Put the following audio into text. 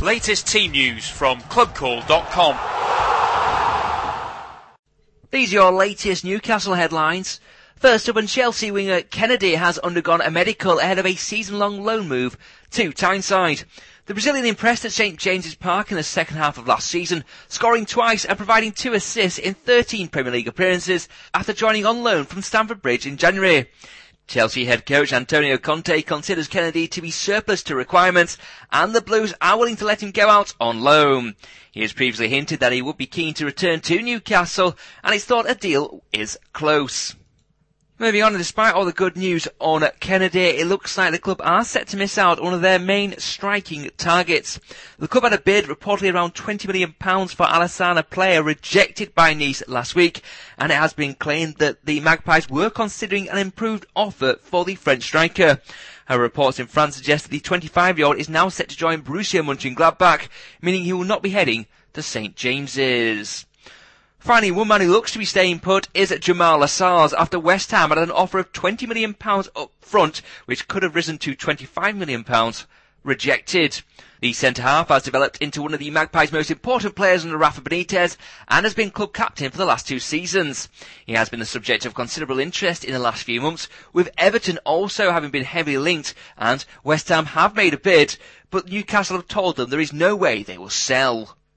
Latest team news from clubcall.com. These are your latest Newcastle headlines. First up, Chelsea winger Kennedy has undergone a medical ahead of a season-long loan move to Tyneside. The Brazilian impressed at St James's Park in the second half of last season, scoring twice and providing 2 assists in 13 Premier League appearances after joining on loan from Stamford Bridge in January. Chelsea head coach Antonio Conte considers Kennedy to be surplus to requirements, and the Blues are willing to let him go out on loan. He has previously hinted that he would be keen to return to Newcastle, and it's thought a deal is close. Moving on, despite all the good news on Kennedy, it looks like the club are set to miss out on one of their main striking targets. The club had a bid reportedly around £20 million for Alassane, a player rejected by Nice last week, and it has been claimed that the Magpies were considering an improved offer for the French striker. However, reports in France suggest that the 25-year-old is now set to join Borussia Mönchengladbach, meaning he will not be heading to St James's. Finally, one man who looks to be staying put is Jamal Lascelles after West Ham had an offer of £20 million up front, which could have risen to £25 million, rejected. The centre-half has developed into one of the Magpies' most important players under Rafa Benitez and has been club captain for the last 2 seasons. He has been the subject of considerable interest in the last few months, with Everton also having been heavily linked, and West Ham have made a bid, but Newcastle have told them there is no way they will sell.